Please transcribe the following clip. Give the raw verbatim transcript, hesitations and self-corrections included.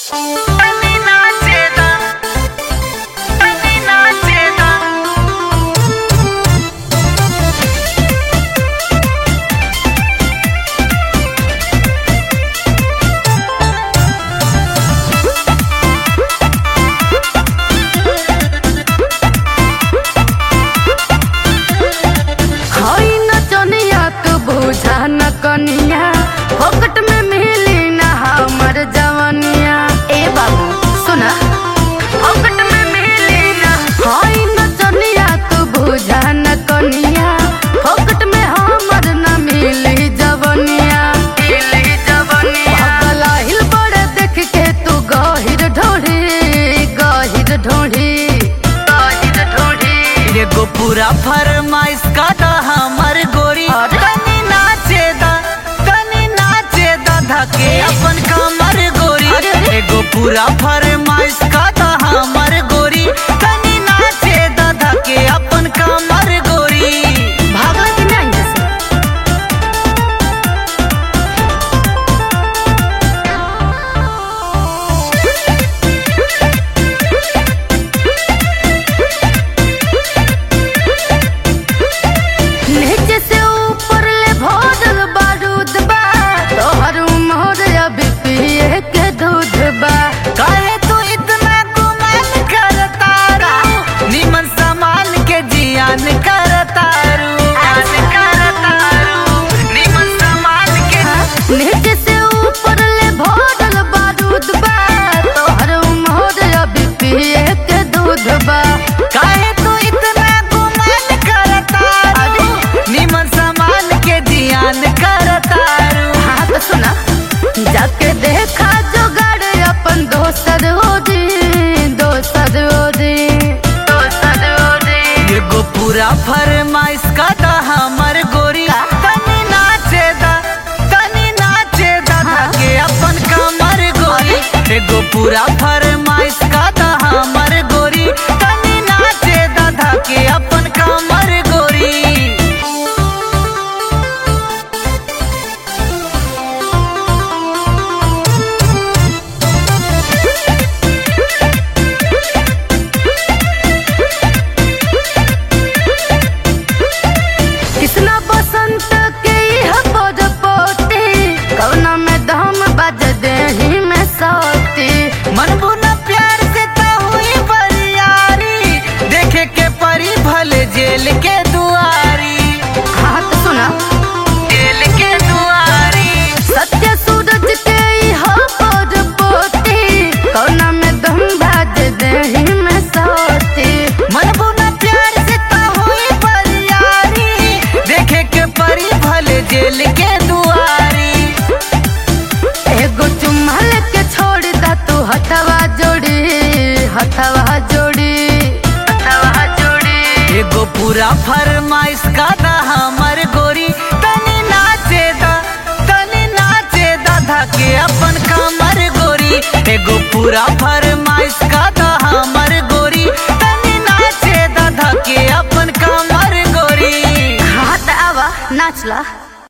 कनिया फोकट में मिली ना हमर जवनिया। ए बाबू सुना, फोकट में मिली ना हाई नचनिया, तू बुझा न कनिया फोकट में हमर न मिली जवनिया। मिली जवनिया भगला हिल बड़े देख के तू गहिर ढोढ़ी गहिर ढोढ़ी गहिर ढोढ़ी। एगो पूरा फरमाइश का दा हमर गोरी, के अपन कमर गोरी। एगो पूरा फरमाइश का दा हमर गोरी, तनी नाचे दादा के अपन कमर गोरी। भागला कि नहीं से नीचे से ऊपर ले भोजल बारूद बा, तोहर उम्र अभी पिए के दूध बा। काहे तू इतना गुमान करता रू, निमन सामान के जियान करता रू। निमन सामान के नीचे से ऊपर ले भोजल बारूद बा, तोहर उम्र अभी पिए के दूध बा। काहे तू इतना गुमान करता रू, निमन सामान के जियान करता रू। हाँ तो सुना, जाके देखा जोगाड़ अपन दोसर ओरी दोसर ओरी दोसर ओरी। एगो पूरा फरमाइश का दा हमर गोरी, तनी नाचे दा तनी नाचे दादा के अपन कमर गोरी। एगो पूरा फरमाइश का दा हमर गोरी, तनी नाचे दादा के अपन कमर गोरी। कृष्णा बसंत के यह पद पोती, कौना में दम बज देही में सोती। मनबू न प्यार से ता हुई बरियारी, देखे के परी भले जेल के दुआरी। हाँ तो सुना, जेल के दुआरी सत्य सूरज के यह पद पोती, कौना में दम बज देही में सोती। मनबू न प्यार से ता हुई बरियारी, देखे के परी भले जेल के दुआरी। एगो चुम्मा लेके छोड़ दा तू हथवा जोड़ी हथवा जोड़ी हथवा जोड़ी। एगो पूरा फरमाइश का दा हमर गोरी, तनी नाचे दा तनी नाचे दादा के अपन कमर गोरी। एगो पूरा फरमाइश का दा हमर गोरी, तनी नाचे दादा के अपन कमर गोरी। हाथ आवा नाचला।